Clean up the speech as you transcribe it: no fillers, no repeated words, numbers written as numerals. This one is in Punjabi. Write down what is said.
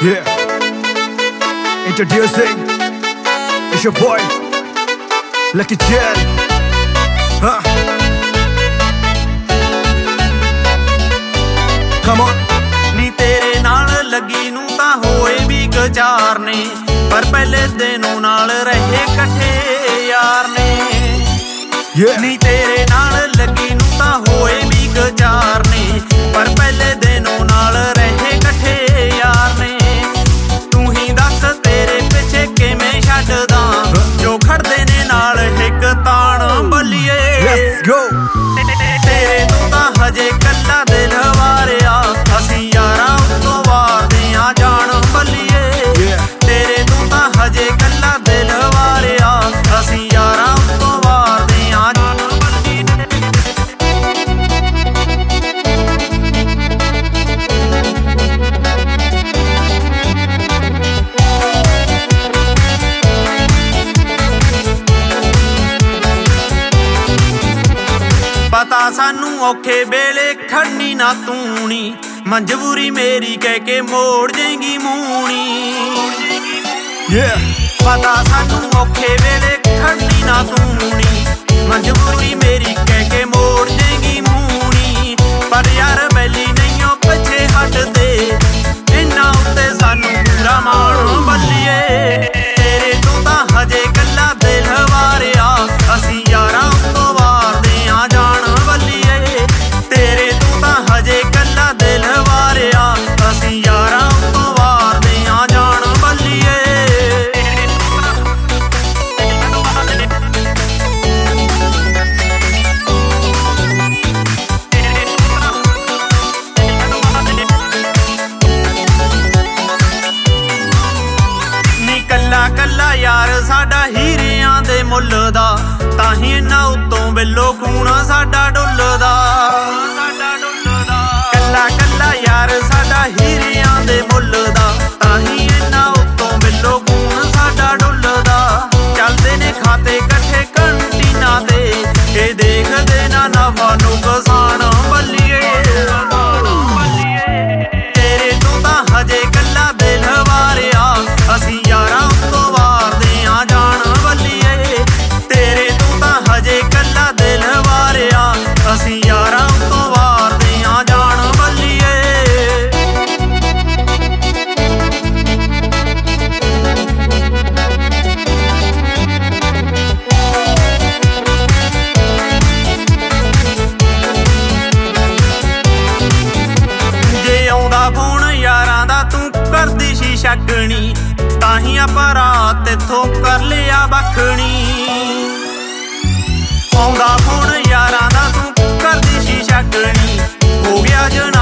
Yeah. Introducing, it's your boy, Lucky Jet. Come on. ਨੀ ਤੇਰੇ ਨਾਲ ਲੱਗੀ ਨੂੰ ਤਾਂ ਹੋਏ ਵੀ ਗੁਜ਼ਾਰ ਨੇ, ਪਰ ਪਹਿਲੇ ਦਿਨੋਂ ਨਾਲ ਰਹੇ ਇਕੱਠੇ ਯਾਰ ਨੇ। ਨੀ ਤੇਰੇ ਨਾਲ ਲੱਗੀ ਨੂੰ ਤਾਂ ਹੋਏ ਵੀ ਗੁਜ਼ਾਰ ਨੇ, ਪਰ ਪਹਿਲੇ ਦਿਨੋਂ ਨਾਲ ਰਹੇ ਇਕੱਠੇ ਯਾਰ ਨੇ। ਤੂੰ ਹੀ ਦੱਸ ਤੇਰੇ ਪਿੱਛੇ ਕਿਵੇਂ ਛੱਡਦਾ ਜੋ ਖੜਦੇ ਨੇ ਨਾਲ ਇੱਕ ਤਾਣ ਬੱਲੀਏ। Let's go. ਤੇਰੇ ਤੋਂ ਤਾਂ ਹਜੇ ਕੱਲਾ ਦਿਲ ਵਾਰਿਆ, ਅਸੀਂ ਯਾਰਾਂ ਉੱਤੋਂ ਵਾਰਦੇ ਆ ਜਾਣ ਬੱਲੀਏ। ਤੇਰੇ ਤੋਂ ਤਾਂ ਹਜੇ ਕੱਲਾ ਦਿਲ ਵਾਰਿਆ, ਅਸੀਂ ਯਾਰਾਂ ਉੱਤੋਂ ਵਾਰਦੇ ਆ ਜਾਣ ਬੱਲੀਏ। ਪਤਾ ਸਾਨੂੰ ਔਖੇ ਵੇਲੇ ਖੜਨੀ ਨਾ ਤੂੰ ਨੀ, ਮਜਬੂਰੀ ਮੇਰੀ ਕਹਿ ਕੇ ਮੋੜ ਜੇਂਗੀ ਮੂਣੀ। ਪਤਾ ਸਾਨੂੰ ਔਖੇ ਵੇਲੇ ਖੜਨੀ ਨਾ ਤੂੰ ਨੀ, ਮਜਬੂਰੀ ਮੇਰੀ ਕਹਿ ਕੇ ਮੋੜ ਜੇਂਗੀ ਮੂਣੀ। ਪਰ ਯਾਰ ਬੈਲੀ ਨਹੀਂਓ ਪਿੱਛੇ ਹਟਦੇ, ਇਹਨਾਂ ਉੱਤੇ ਸਾਨੂੰ ਪੂਰਾ ਮਾਣ ਬੱਲੀਏ। ਤੇਰੇ ਤੋਂ ਤਾਂ ਹਜੇ ਕੱਲਾ ਦਿਲ ਵਾਰਿਆ, ਅਸੀਂ ਯਾਰਾਂ ਉੱਤੋਂ ਵਾਰਦੇ ਆ ਜਾਣ ਬੱਲੀਏ। ਤੇਰੇ ਤੋਂ ਤਾਂ ਹਜੇ ਕੱਲਾ ਦਿਲ ਵਾਰਿਆ, ਅਸੀਂ ਯਾਰਾਂ ਉੱਤੋਂ ਵਾਰਦੇ ਆ ਜਾਣ ਬੱਲੀਏ। ਨੀ ਕੱਲਾ ਕੱਲਾ ਯਾਰ ਸਾਡਾ ਹੀਰਿਆਂ ਦੇ ਮੁੱਲ ਦਾ, ਤਾਂ ਹੀ ਇਹਨਾਂ ਉੱਤੋਂ ਬਿੱਲੋ ਖੂਨ ਸਾਡਾ ਡੁੱਲਦਾ। ਕੱਲਾ ਕੱਲਾ ਯਾਰ ਸਾਡਾ ਹੀਰਿਆਂ ਦੇ ਮੁੱਲ ਦਾ, ਤਾਂ ਹੀ ਇਹਨਾਂ ਉੱਤੋਂ ਬਿੱਲੋ ਖੂਨ ਸਾਡਾ ਡੁੱਲਦਾ। ਚੱਲਦੇ ਨੇ ਖਾਤੇ ਇਕੱਠੇ ਕੰਟੀਨਾਂ ਤੇ, ਇਹ ਦੇਖਦੇ ਨਾ ਨਫਾ ਨੁਕਸਾਨ ਬੱਲੀਏ। ਤੇਰੇ ਤੋਂ ਤਾਂ ਹਜੇ ਕੱਲਾ ਦਿਲ ਵਾਰਿਆ, ਅਸੀਂ ਯਾਰਾਂ ਉੱਤੋਂ ਵਾਰਦੇ ਆ ਜਾਣ ਬੱਲੀਏ। ਤੇਰੇ ਤੋਂ ਤਾਂ ਹਜੇ ਕੱਲਾ ਦਿਲ ਵਾਰਿਆ, ਅਸੀਂ ਯਾਰਾਂ ਉੱਤੋਂ ਵਾਰਦੇ ਆ ਜਾਣ ਬੱਲੀਏ। ਜੇ ਆਉਂਦਾ ਫੋਨ ਯਾਰਾਂ ਦਾ ਤੂੰ ਕਰਦੀ ਸੀ ਸ਼ੱਕਣੀ, ਤਾਂ ਹੀ ਆਪਾਂ ਰਾਤ ਇੱਥੋਂ ਕਰ ਲਿਆ ਬੱਖਣੀ। ਆਉਂਦਾ ਫੋਨ ਯਾਰਾਂ ਦਾ ਤੂੰ ਕਰਦੀ ਸੀ ਸ਼ੱਕਣੀ, ਹੋ ਗਿਆ